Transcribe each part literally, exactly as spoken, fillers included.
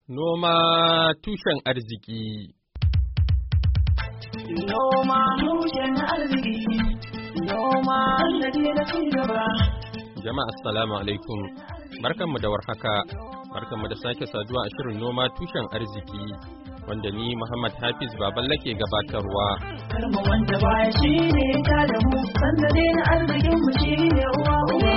Noma tushen arziki. Noma tushen arziki. Noma sannadi na cigaba. Jama'a assalamu alaikum. Barkanmu da warhaka. Barkanmu da sake saduwa a shirin noma tushen arziki wanda ni Muhammad Hafiz Baballe ke gabatarwa. Karma wanda baya shi ne ta da mu sannadi na arzikin mu shi ne uwa uwa.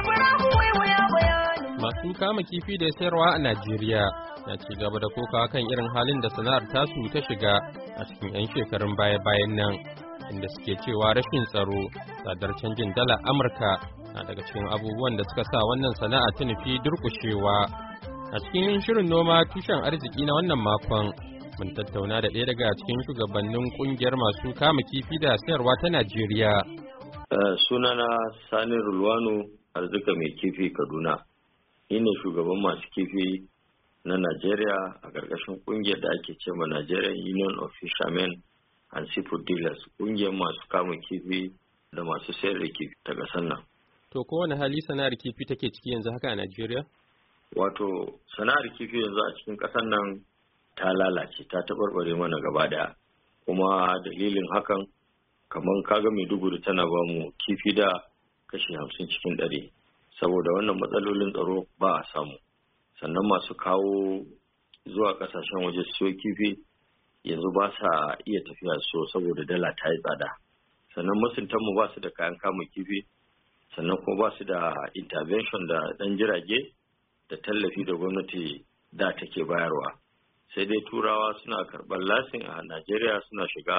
Masu kama kifi da sayarwa a Najeriya na ci gaba da kokawa kan irin halin da sana'ar tasu ta shiga a cikin 'yan shekarun baya-bayan nan, inda suke cewa rashin tsaro, tsadar canjin dala Amurka na daga cikin abubuwan da suka sa wannan sana'a ta nufi durƙushewa. A cikin shirin noma tushen arziki na wannan makon, mun tattauna da ɗaya daga cikin shugabannin ƙungiyar masu kama kifi da sayarwa ta Najeriya. Sunana Sani Rulwano Arzika mai kifi Kaduna. Ni ne shugaban masu kifi na Najeriya a ƙarƙashin ƙungiyar da ake ce ma Nigerian Union of Fishermen and Seafood Dealers, ƙungiyar masu kama kifi da masu sayar da kifi ta ƙasar nan. To kowane hali sana'ar kifi take ciki yanzu haka a Najeriya? Wato sana'ar kifi yanzu a cikin ƙasar nan ta lalace, ta taɓarɓare mana gaba ɗaya. Kuma dalilin hakan kamar kaga Maiduguri tana ba mu kifi da kashi hamsin cikin ɗari. Saboda wannan matsalolin tsaro ba a samu, sannan masu kawo zuwa kasashen waje siyo kifi yanzu ba sa iya tafiya so saboda dala ta yi tsada, sannan masuntanmu ba su da kayan kama kifi, sannan kuma ba su da intervention da ɗan jirage da tallafi da gwamnati da take bayarwa. Sai dai turawa suna karɓar lasin a Najeriya, suna shiga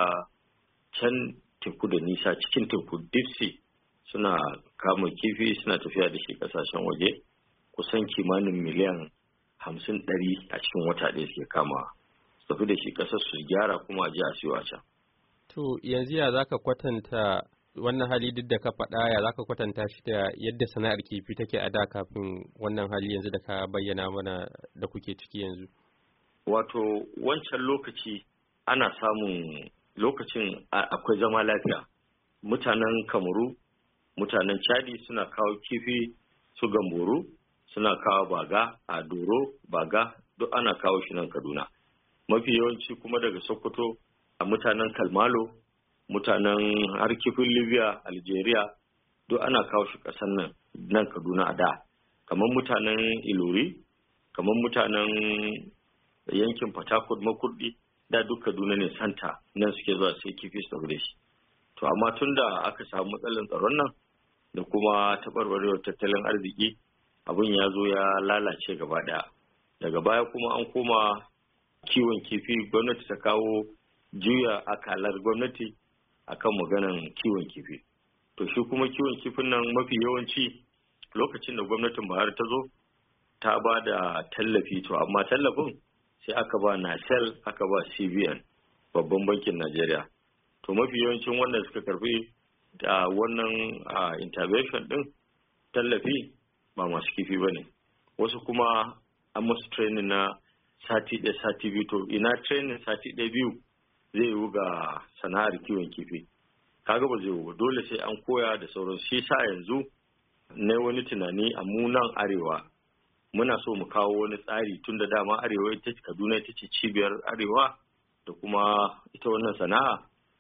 can teku da nisa cikin teku deep sea, suna kama kifi suna tafiya da shi kasashen waje, kusan kimanin miliyan hamsin ɗari a cikin wata ɗaya suke kama su tafi da shi ƙasar su gyara kuma a je a siyo a can. To yanzu ya zaka kwatanta wannan hali duk da ka faɗa, ya zaka kwatanta shi da yadda sana'ar kifi take a da kafin wannan hali yanzu da ka bayyana mana da kuke ciki yanzu? Wato wancan lokaci ana samun lokacin akwai zama lafiya. Mutanen Kamaru, mutanen Chadi suna kawo kifi, su Gamboru suna kawo baga, a doro baga duk ana kawo shi nan Kaduna. Mafi yawanci kuma daga Sokoto a mutanen Kalmalo, mutanen har kifin Libya, Algeria duk ana kawo shi ƙasar nan nan Kaduna a da. Kamar mutanen Ilori, kamar mutanen yankin Port Harcourt, Makurdi, da duk Kaduna ne santa nan suke zuwa sai kifi su tafi da shi. To amma tun da aka samu matsalar tsaron nan da kuma taɓarɓarewar tattalin arziki, abin ya zo ya lalace gaba ɗaya. Daga baya kuma an koma kiwon kifi, gwamnati ta kawo juya akalar gwamnati akan maganan kiwon kifi. To shi kuma kiwon kifin nan mafi yawanci lokacin da gwamnatin Buhari ta zo ta ba da tallafi, to amma tallafin sai aka ba Nasel, aka ba C B N, babban bankin Najeriya. To mafi yawancin wanda suka karbi da wannan uh, intervention din tallafi ba masu kifi ba ne, wasu kuma an masu training na sati ɗaya sati biyu. To ina training sati ɗaya biyu zai yiwu ga sana'ar kiwon kifi? Kaga ba zai yiwu, dole sai an koya da sauran. Shi sa yanzu na wani tunani a munan arewa muna so mu kawo wani tsari, tun da dama arewa ita Kaduna ita ce cibiyar arewa da kuma ita wannan sana'a.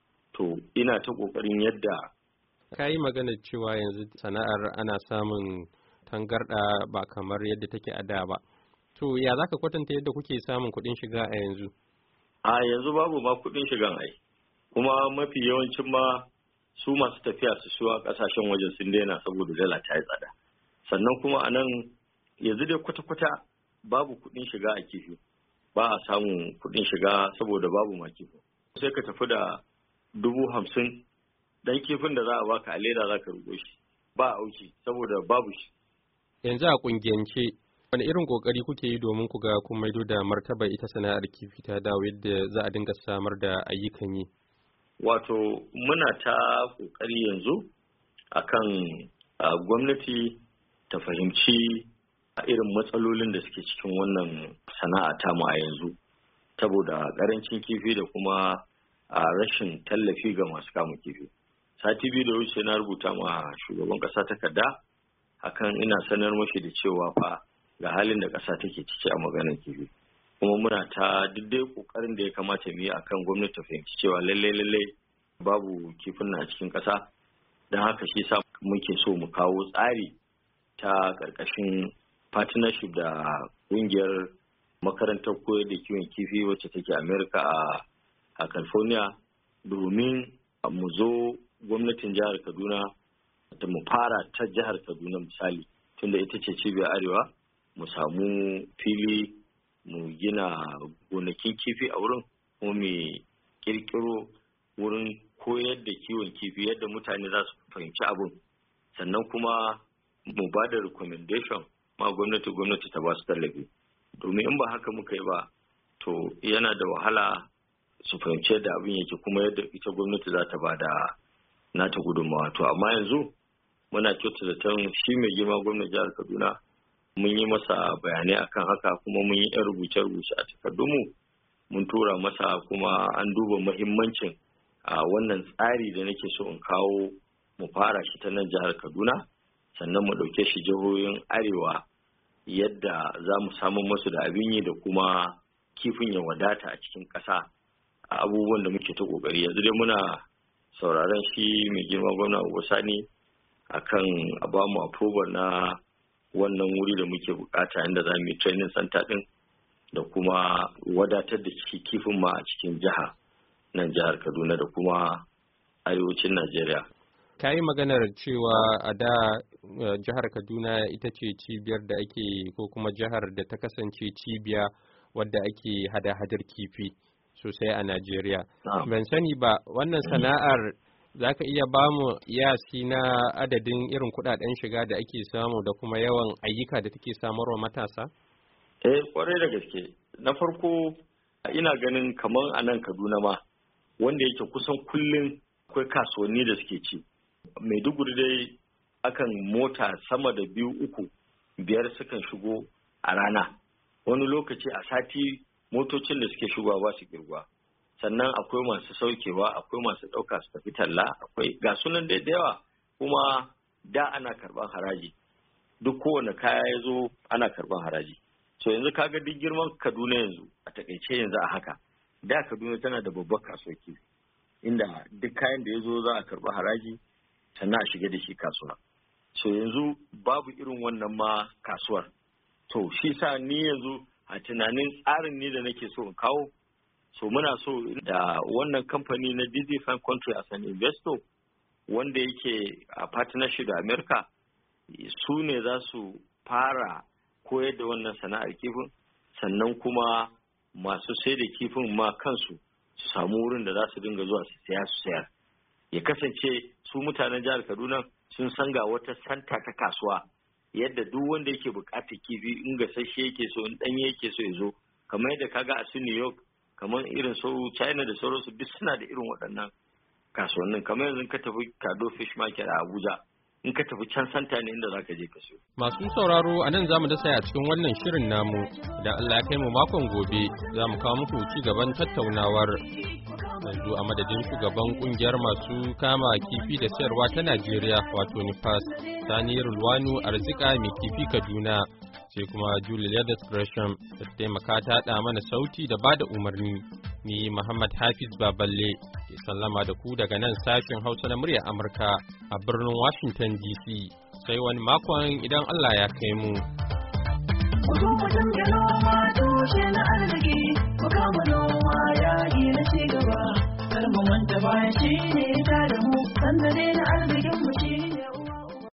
To ina ta ƙoƙarin yadda ka yi magana cewa yanzu sana'ar ana samun tangarɗa ba kamar yadda take a da ba. To ya za ka kwatanta yadda kuke samun kuɗin shiga a yanzu? A yanzu babu ma kuɗin shigan ai. Kuma mafi yawancin ma su masu tafiya su siyo a ƙasashen waje sun daina saboda dala ta yi tsada. Sannan kuma a nan yanzu dai kwata-kwata babu kuɗin shiga a kifi. Ba a samun kuɗin shiga saboda babu ma kifi. Sai ka tafi da dubu hamsin dan kifin da za a baka a leda za ka rugo shi ba auki saboda babu shi. Yanzu a kungiyance wani irin kokari kuke yi domin ku ga kun maido da martaba ita sana'ar kifi ta dawo yadda za a dinga samar da ayyukan yi? Wato muna ta kokari yanzu akan gwamnati ta fahimci irin matsalolin da suke cikin wannan sana'a ta mu a yanzu, saboda karancin kifi da kuma a rashin tallafi ga masu kamun kifi. Sati biyu da wuce na rubuta ma shugaban kasa takarda akan ina sanar mashi da cewa fa ga halin da kasa take ciki a maganar kifi. kuma muna ta duk kokarin da ya kamata mu yi akan gwamnati ta fahimci cewa lalle lalle babu kifin na a cikin ƙasa. Don haka shi sa muke so mu kawo tsari ta ƙarƙashin partnership da ƙungiyar makarantar koyar da kiwon kifi wacce take America a a California, domin mu zo gwamnatin jihar Kaduna da mu fara ta jihar Kaduna misali, tunda ita ce cibiyar arewa, mu samu fili mu gina gonakin kifi a wurin, kuma mu kirkiro wurin koyar da kiwon kifi yadda mutane za su fahimci abin, sannan kuma mu ba da recommendation ma gwamnati gwamnati ta ba su tallafi, domin in ba haka muka yi ba to yana da wahala su fahimci yadda abin yake kuma yadda ita gwamnati za ta ba da nata gudunmawa. To amma yanzu muna kyauta zaton shi mai girma gwamnati jihar Kaduna mun yi masa bayanai akan haka, kuma mun yi 'yan rubuce-rubuce a takardunmu mun tura masa, kuma an duba muhimmancin a wannan tsari da nake so in kawo mu fara shi ta nan jihar Kaduna, sannan mu ɗauke shi jihohin arewa yadda za mu samu masu da abin yi da kuma kifin ya wadata a cikin ƙasa, a abubuwan da muke ta ƙoƙari. Yanzu dai muna sauraron shi mai girma gwamna Sani akan a ba mu approval na wannan wuri da muke bukata inda za mu yi training center din da kuma wadatar da shi kifin ma a cikin jiha nan jihar Kaduna da kuma arewacin Najeriya. Ka yi maganar cewa a da jihar Kaduna ita ce cibiyar da ake ko kuma jihar da ta kasance cibiya wadda ake hada-hadar kifi sosai a Najeriya. Ban sani ba wannan sana'ar za ka iya ba mu yasi na adadin irin kudaden shiga da ake samu da kuma yawan ayyuka da take samarwa matasa? Eh, kwarai da gaske. Na farko ina ganin kamar a nan Kaduna ma wanda yake kusan kullum akwai kasuwanni da suke ci. Maiduguri dai akan mota sama da biyu uku biyar sukan shigo a rana. Wani lokaci a sati motocin da suke shigowa ba su girgwa. Sannan akwai masu saukewa, akwai masu ɗauka su tafi talla, akwai ga sunan da yawa, kuma da ana karɓar haraji. Duk kowane kaya ya zo ana karɓar haraji. So yanzu kaga duk girman Kaduna yanzu a takaice yanzu a haka. Da Kaduna tana da babbar kasuwa inda duk kayan da ya zo za a karɓi haraji sannan a shiga da shi kasuwa. So yanzu babu irin wannan ma kasuwar. To shi sa ni yanzu a tunanin tsarin ni da nake so in kawo, so muna so da wannan kamfani na Dizzy Fine Country as an investor wanda yake a partnership da America, su ne za su fara koyar da wannan sana'ar kifin, sannan kuma masu sai da kifin ma kansu su samu wurin da za su dinga zuwa su saya su sayar. Ya kasance su mutanen jihar Kaduna sun san ga wata santa ta kasuwa yadda duk wanda yake bukatar kifi in gasasshe yake so in danye yake so ya zo, kamar yadda kaga a su New York, kamar irin su China da sauransu duk suna da irin waɗannan kasuwannin. Kamar yanzu ka tafi Kado Fish Market a Abuja, in ka tafi can santa ne inda zaka je ka siyo. Masu sauraro a nan zamu dasa a cikin wannan shirin namu, da Allah ya kai mu makon gobe za mu kawo muku ci gaban tattaunawar. Yanzu a madadin shugaban kungiyar masu kama kifi da sayarwa ta Najeriya wato Nifas, Sani Rulwanu Arzika mai kifi Kaduna, sai kuma Julie Leathers Gresham da taimaka ta haɗa mana sauti da bada umarni. Ni Muhammad Hafiz Baballe ke sallama da ku daga nan sashen Hausa na muryar Amurka a birnin Washington D C. Sai wani makon idan Allah ya kai mu. Mutum mutum ya noma tushe na arziki, mu kama noma yaƙi na cigaba, kar mu manta baya shi ne ta da mu.